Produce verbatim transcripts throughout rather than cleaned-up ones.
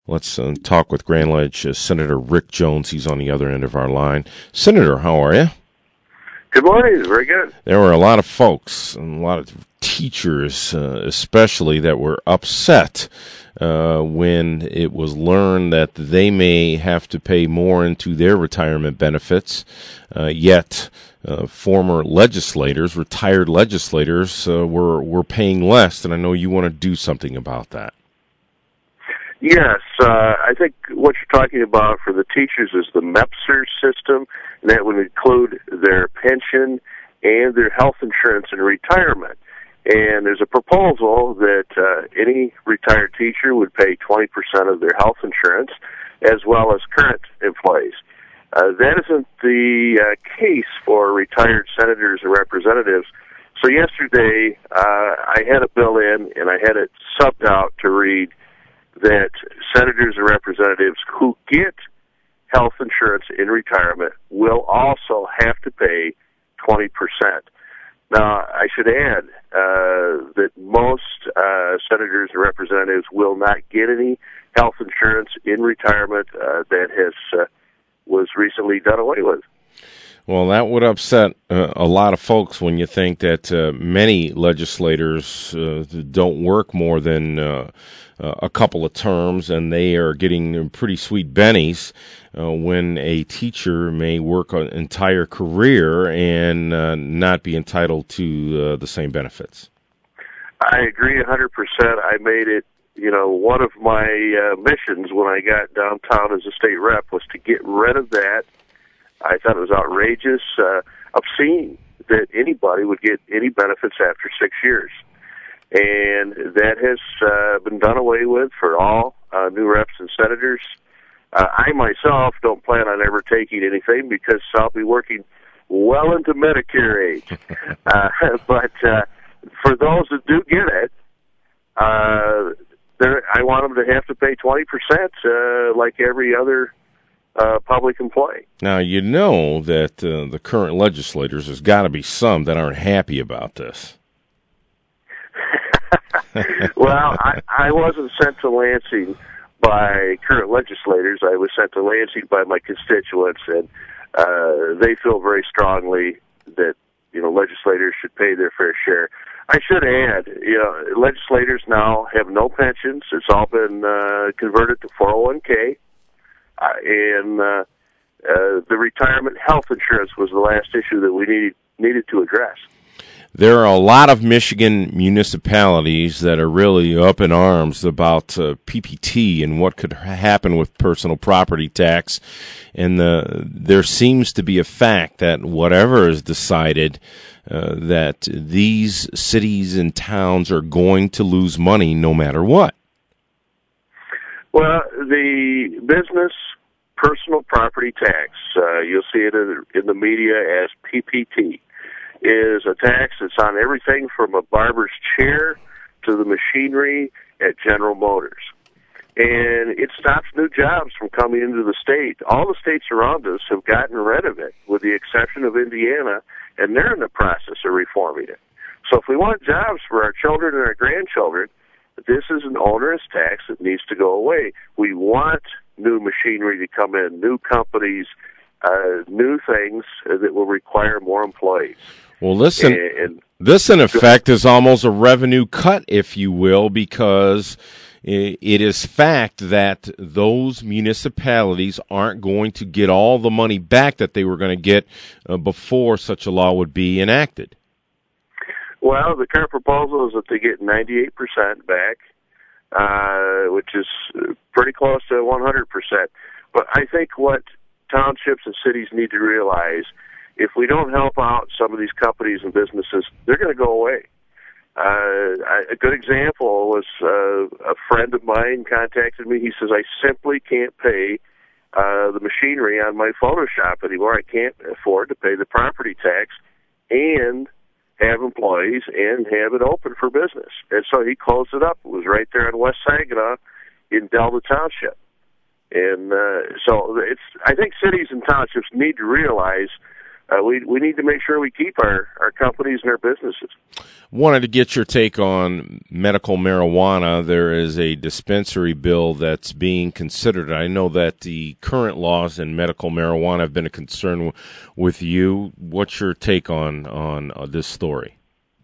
Let's uh, talk with Grand Ledge uh, Senator Rick Jones. He's on the other end of our line. Senator, how are you? Good morning. Very good. There were a lot of folks, and a lot of teachers uh, especially, that were upset uh, when it was learned that they may have to pay more into their retirement benefits, uh, yet uh, former legislators, retired legislators, uh, were, were paying less, and I know you want to do something about that. Yes, uh, I think what you're talking about for the teachers is the MEPSER system, and that would include their pension and their health insurance in retirement. And there's a proposal that uh, any retired teacher would pay twenty percent of their health insurance, as well as current employees. Uh, that isn't the uh, case for retired senators and representatives. So yesterday, uh, I had a bill in, and I had it subbed out to read that senators and representatives who get health insurance in retirement will also have to pay twenty percent. Now, I should add uh, that most uh, senators and representatives will not get any health insurance in retirement. Uh, that has uh, was recently done away with. Well, that would upset uh, a lot of folks when you think that uh, many legislators uh, don't work more than uh, a couple of terms, and they are getting pretty sweet bennies uh, when a teacher may work an entire career and uh, not be entitled to uh, the same benefits. I agree one hundred percent. I made it, you know, one of my uh, missions when I got downtown as a state rep was to get rid of that. I thought it was outrageous, uh, obscene that anybody would get any benefits after six years. And that has uh, been done away with for all uh, new reps and senators. Uh, I myself don't plan on ever taking anything because I'll be working well into Medicare age. uh, but uh, for those that do get it, uh, I want them to have to pay twenty percent uh, like every other Uh, public employee. Now, you know that uh, the current legislators, there's got to be some that aren't happy about this. Well, I, I wasn't sent to Lansing by current legislators. I was sent to Lansing by my constituents, and uh, they feel very strongly that, you know, legislators should pay their fair share. I should add, you know, legislators now have no pensions. It's all been uh, converted to four oh one k. Uh, and uh, uh, the retirement health insurance was the last issue that we needed needed to address. There are a lot of Michigan municipalities that are really up in arms about uh, P P T and what could happen with personal property tax. And the, there seems to be a fact that whatever is decided, uh, that these cities and towns are going to lose money no matter what. Well, the business personal property tax, uh, you'll see it in, in the media as P P T, is a tax that's on everything from a barber's chair to the machinery at General Motors. And it stops new jobs from coming into the state. All the states around us have gotten rid of it, with the exception of Indiana, and they're in the process of reforming it. So if we want jobs for our children and our grandchildren, this is an onerous tax that needs to go away. We want new machinery to come in, new companies, uh, new things that will require more employees. Well, listen, and, and, this in effect is almost a revenue cut, if you will, because it is fact that those municipalities aren't going to get all the money back that they were going to get uh, before such a law would be enacted. Well, the current proposal is that they get ninety-eight percent back, uh, which is pretty close to one hundred percent. But I think what townships and cities need to realize, if we don't help out some of these companies and businesses, they're going to go away. Uh, a good example was uh, a friend of mine contacted me. He says, I simply can't pay uh, the machinery on my Photoshop anymore. I can't afford to pay the property tax and have employees and have it open for business. And so he closed it up. It was right there in West Saginaw in Delta Township. And uh, so it's, I think cities and townships need to realize uh, we we need to make sure we keep our, our companies and our businesses. Wanted to get your take on medical marijuana. There is a dispensary bill that's being considered. I know that the current laws in medical marijuana have been a concern w- with you. What's your take on, on uh, this story?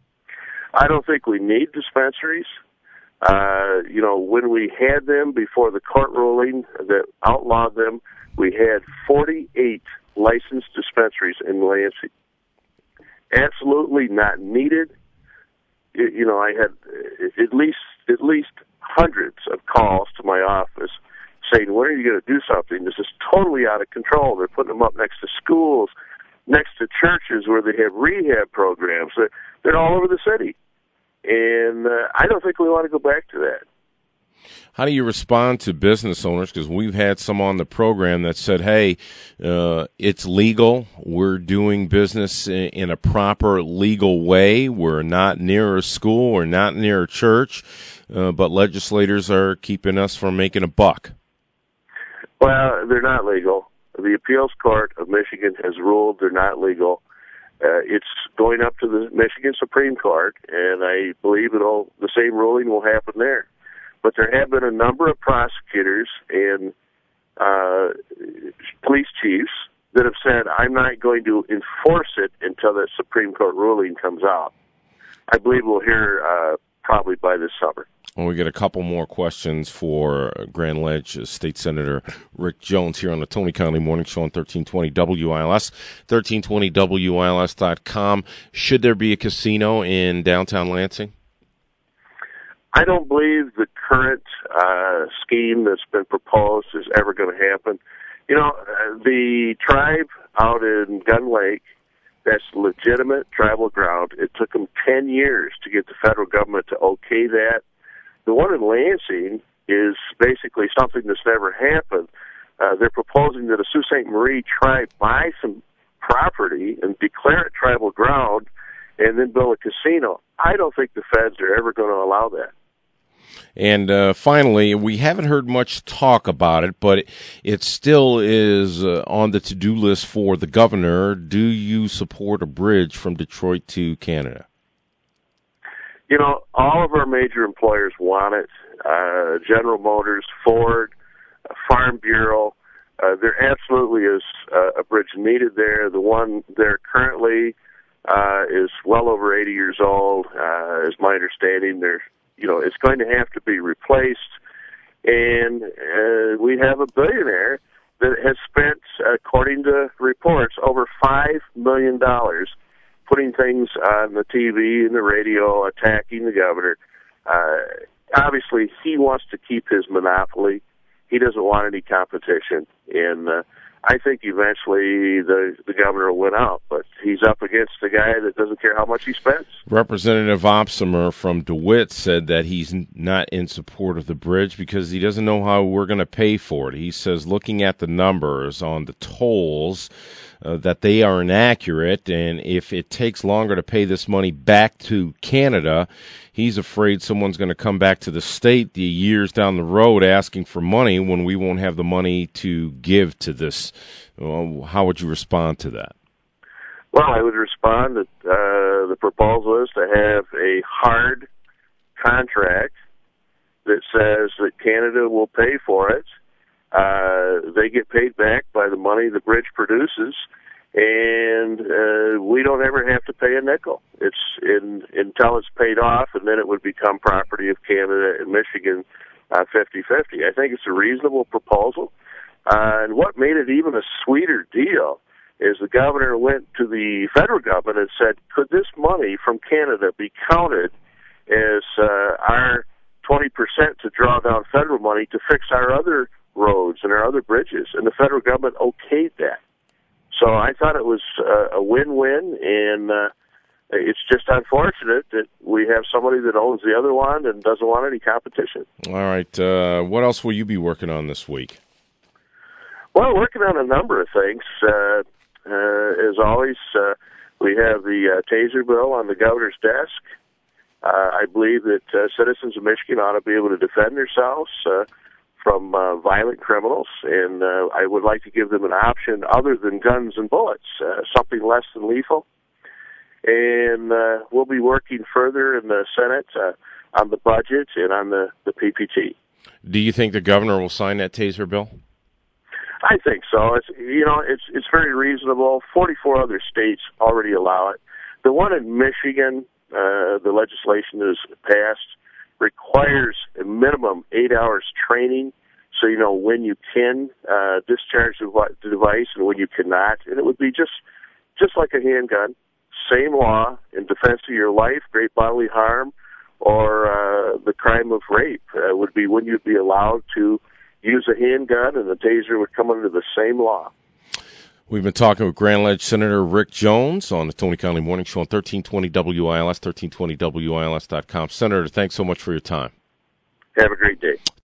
I don't think we need dispensaries. Uh, you know, when we had them before the court ruling that outlawed them, we had forty-eight licensed dispensaries in Lansing. Absolutely not needed. You know, I had at least at least hundreds of calls to my office saying, when are you going to do something? This is totally out of control. They're putting them up next to schools, next to churches where they have rehab programs. They're, they're all over the city. And uh, I don't think we want to go back to that. How do you respond to business owners? Because we've had some on the program that said, hey, uh, it's legal. We're doing business in, in a proper legal way. We're not near a school. We're not near a church. Uh, but legislators are keeping us from making a buck. Well, they're not legal. The appeals court of Michigan has ruled they're not legal. Uh, it's going up to the Michigan Supreme Court, and I believe it'll the same ruling will happen there. But there have been a number of prosecutors and uh, police chiefs that have said, I'm not going to enforce it until the Supreme Court ruling comes out. I believe we'll hear uh, probably by this summer. Well, we get a couple more questions for Grand Ledge State Senator Rick Jones here on the Tony Conley Morning Show on thirteen twenty W I L S, thirteen twenty W I L S dot com. Should there be a casino in downtown Lansing? I don't believe the current uh, scheme that's been proposed is ever going to happen. You know, the tribe out in Gun Lake, that's legitimate tribal ground. It took them ten years to get the federal government to okay that. The one in Lansing is basically something that's never happened. Uh, they're proposing that a Sault Ste. Marie tribe buy some property and declare it tribal ground and then build a casino. I don't think the feds are ever going to allow that. And uh, finally, we haven't heard much talk about it, but it, it still is uh, on the to-do list for the governor. Do you support a bridge from Detroit to Canada? You know, all of our major employers want it. Uh, General Motors, Ford, uh, Farm Bureau. Uh, there absolutely is uh, a bridge needed there. The one there currently uh, is well over eighty years old, uh, is my understanding. There's You know, it's going to have to be replaced, and uh, we have a billionaire that has spent, according to reports, over five million dollars putting things on the T V and the radio, attacking the governor. Uh, obviously, he wants to keep his monopoly. He doesn't want any competition, and uh, I think eventually the the governor will win out, but he's up against a guy that doesn't care how much he spends. Representative Opsimer from DeWitt said that he's not in support of the bridge because he doesn't know how we're going to pay for it. He says looking at the numbers on the tolls, uh, that they are inaccurate, and if it takes longer to pay this money back to Canada, he's afraid someone's going to come back to the state the years down the road asking for money when we won't have the money to give to this. Well, how would you respond to that? Well, I would respond that uh, the proposal is to have a hard contract that says that Canada will pay for it. Uh, they get paid back by the money the bridge produces, and uh, we don't ever have to pay a nickel. It's in, until it's paid off, and then it would become property of Canada and Michigan uh, fifty-fifty. I think it's a reasonable proposal. Uh, and what made it even a sweeter deal is the governor went to the federal government and said, could this money from Canada be counted as uh, our twenty percent to draw down federal money to fix our other roads and our other bridges? And the federal government okayed that. So I thought it was uh, a win-win, and uh, it's just unfortunate that we have somebody that owns the other one and doesn't want any competition. All right. Uh, what else will you be working on this week? Well, working on a number of things. Uh, uh, as always, uh, we have the uh, taser bill on the governor's desk. Uh, I believe that uh, citizens of Michigan ought to be able to defend themselves uh, from uh, violent criminals, and uh, I would like to give them an option other than guns and bullets, uh, something less than lethal. And uh, we'll be working further in the Senate uh, on the budget and on the, the P P T. Do you think the governor will sign that taser bill? I think so. It's you know it's it's very reasonable. forty-four other states already allow it. The one in Michigan, uh, the legislation that is passed, requires a minimum eight hours training, so you know when you can uh, discharge the, the device and when you cannot. And it would be just just like a handgun, same law in defense of your life, great bodily harm, or uh, the crime of rape uh, would be when you'd be allowed to use a handgun, and the taser would come under the same law. We've been talking with Grand Ledge Senator Rick Jones on the Tony Conley Morning Show on thirteen twenty W I L S, thirteen twenty W I L S dot com. Senator, thanks so much for your time. Have a great day.